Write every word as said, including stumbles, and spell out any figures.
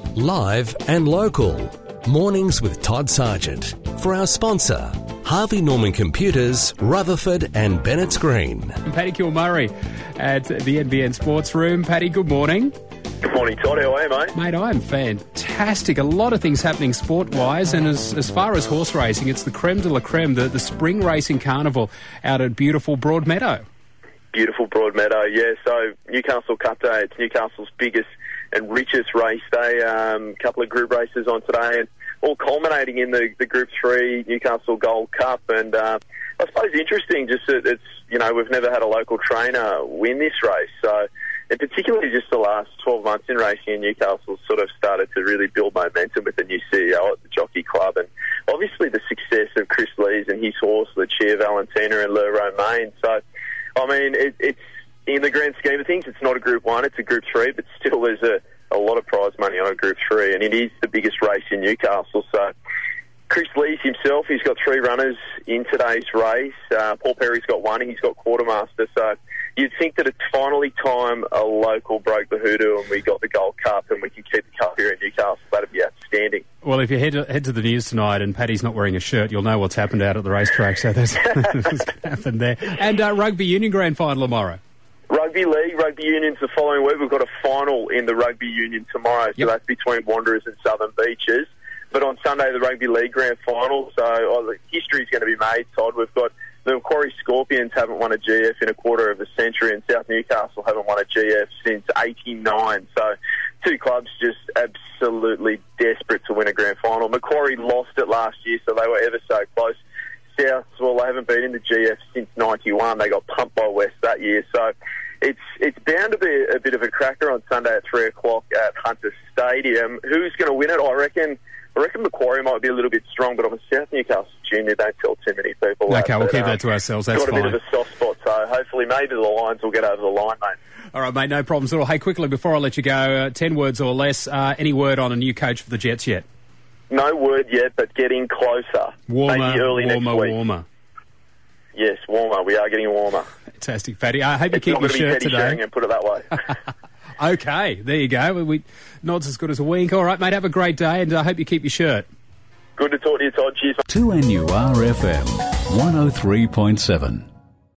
Live and local. Mornings with Todd Sargent. For our sponsor, Harvey Norman Computers, Rutherford and Bennett's Green. I'm Paddy Kilmurray at the N B N Sports Room. Paddy, good morning. Good morning, Todd. How are you, mate? Mate, I'm fantastic. A lot of things happening sport-wise, and as, as far as horse racing, it's the creme de la creme, the, the Spring Racing Carnival out at beautiful Broadmeadow. Beautiful Broadmeadow, yeah. So Newcastle Cup Day, it's Newcastle's biggest and richest race day. A um, couple of group races on today, and all culminating in the, the Group three Newcastle Gold Cup. And uh, I suppose interesting, just that it's, you know, we've never had a local trainer win this race. So, and particularly just the last twelve months in racing in Newcastle sort of started to really build momentum with the new C E O at the Jockey Club. And obviously the success of Chris Lees and his horse, Lucia Valentina and Le Romain. So, I mean, it, it's, in the grand scheme of things, it's not a Group one, it's a Group three, but still there's a, a lot of prize money on a Group three, and it is the biggest race in Newcastle. So Chris Lees himself, he's got three runners in today's race. Uh, Paul Perry's got one, and he's got Quartermaster. So you'd think that it's finally time a local broke the hoodoo and we got the Gold Cup and we can keep the cup here in Newcastle. That'd be outstanding. Well, if you head to, head to the news tonight and Paddy's not wearing a shirt, you'll know what's happened out at the racetrack. So that's what's happened there. And uh, Rugby Union Grand Final tomorrow. Rugby League, Rugby Union's the following week. We've got a final in the Rugby Union tomorrow, so yep. That's between Wanderers and Southern Beaches. But on Sunday, the Rugby League Grand Final, so oh, the history's going to be made, Todd. We've got the Macquarie Scorpions haven't won a G F in a quarter of a century, and South Newcastle haven't won a G F since eighty-nine. So two clubs just absolutely desperate to win a grand final. Macquarie lost it last year, so they were ever so close. South, well, they haven't been in the G F since ninety-one. They got pumped by West that year. So it's it's bound to be a bit of a cracker on Sunday at three o'clock at Hunter Stadium. Who's going to win it? I reckon I reckon Macquarie might be a little bit strong, but I'm a South Newcastle junior. Don't tell too many people. Okay, we'll but, keep um, that to ourselves. That's got a fine. bit of a soft spot, so hopefully maybe the Lions will get over the line, mate. All right, mate, no problems at all. Hey, quickly, before I let you go, uh, ten words or less, uh, any word on a new coach for the Jets yet? No word yet, but getting closer. Warmer, maybe early warmer, next week. warmer. Yes, warmer. We are getting warmer. Fantastic, Paddy. I hope you it's keep not your going to shirt be Teddy today. Sheringham, put it that way. Okay, there you go. We, we, nods as good as a wink. All right, mate, have a great day, and I hope you keep your shirt. Good to talk to you, Todd. Cheers. two N U R F M, one oh three point seven.